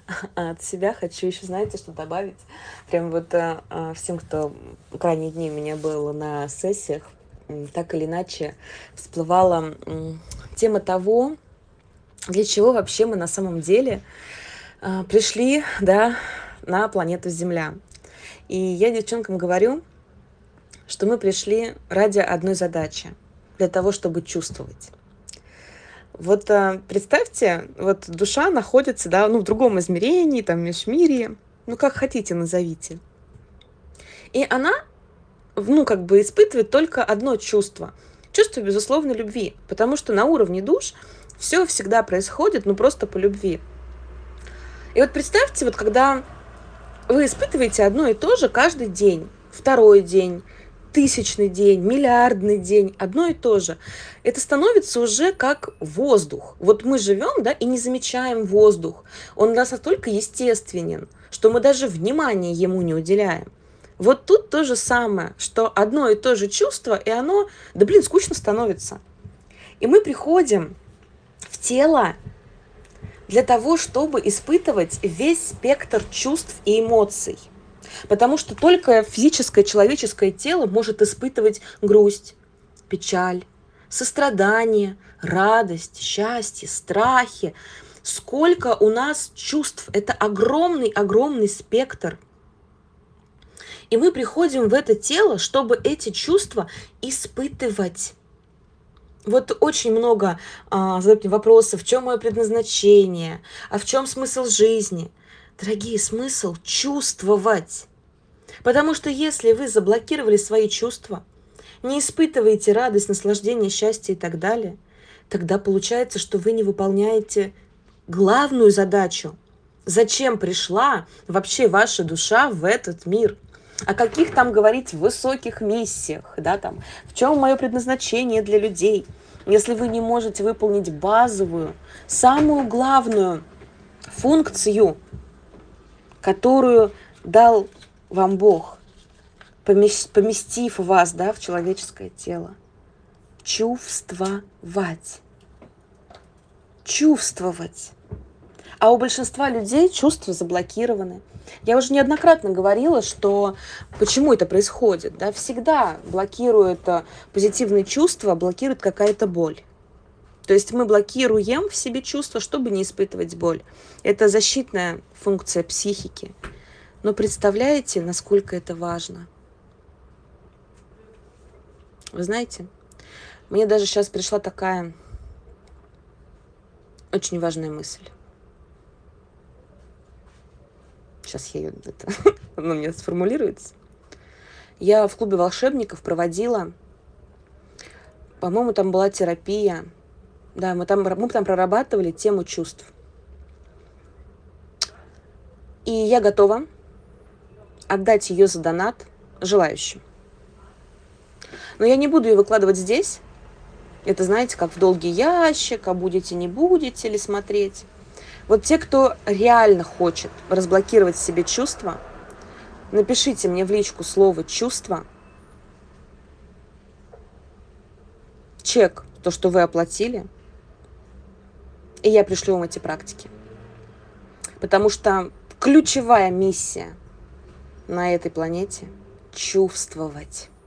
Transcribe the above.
От себя хочу еще, знаете, что добавить? Прям вот всем, кто крайние дни у меня был на сессиях, так или иначе всплывала тема того, для чего вообще мы на самом деле пришли, да, на планету Земля. И я девчонкам говорю, что мы пришли ради одной задачи, для того, чтобы чувствовать. Вот представьте, вот душа находится, да, ну, в другом измерении, там, межмирье, ну, как хотите, назовите. И она, ну, как бы испытывает только одно чувство. Чувство безусловной любви, потому что на уровне душ все всегда происходит, ну, просто по любви. И вот представьте, вот когда вы испытываете одно и то же каждый день, второй день, 1000-й день, миллиардный день, одно и то же. Это становится уже как воздух. Вот мы живем, да, и не замечаем воздух. Он у нас настолько естественен, что мы даже внимания ему не уделяем. Вот тут то же самое, что одно и то же чувство, и оно, да блин, скучно становится. И мы приходим в тело для того, чтобы испытывать весь спектр чувств и эмоций. Потому что только физическое человеческое тело может испытывать грусть, печаль, сострадание, радость, счастье, страхи. Сколько у нас чувств, это огромный спектр. И мы приходим в это тело, чтобы эти чувства испытывать. Вот очень много задают мне вопросов, в чем мое предназначение, а в чем смысл жизни. Дорогие, смысл чувствовать. Потому что если вы заблокировали свои чувства, не испытываете радость, наслаждение, счастье и так далее, тогда получается, что вы не выполняете главную задачу. Зачем пришла вообще ваша душа в этот мир? О каких там говорить высоких миссиях, да, там, в чем мое предназначение для людей, если вы не можете выполнить базовую, самую главную функцию, которую дал вам Бог, поместив вас, да, в человеческое тело. Чувствовать. Чувствовать. А у большинства людей чувства заблокированы. Я уже неоднократно говорила, что почему это происходит. Да? Всегда блокирует позитивные чувства, блокирует какая-то боль. То есть мы блокируем в себе чувства, чтобы не испытывать боль. Это защитная функция психики. Но представляете, насколько это важно? Вы знаете, мне даже сейчас пришла такая очень важная мысль. Сейчас я ее, она у меня сформулируется. Я в клубе волшебников проводила, по-моему, там была терапия. Да, мы там прорабатывали тему чувств. И я готова отдать ее за донат желающим. Но я не буду ее выкладывать здесь. Это, знаете, как в долгий ящик, а будете, не будете ли смотреть. Вот те, кто реально хочет разблокировать в себе чувства, напишите мне в личку слово «чувство», чек, то, что вы оплатили, и я пришлю вам эти практики. Потому что ключевая миссия на этой планете – чувствовать.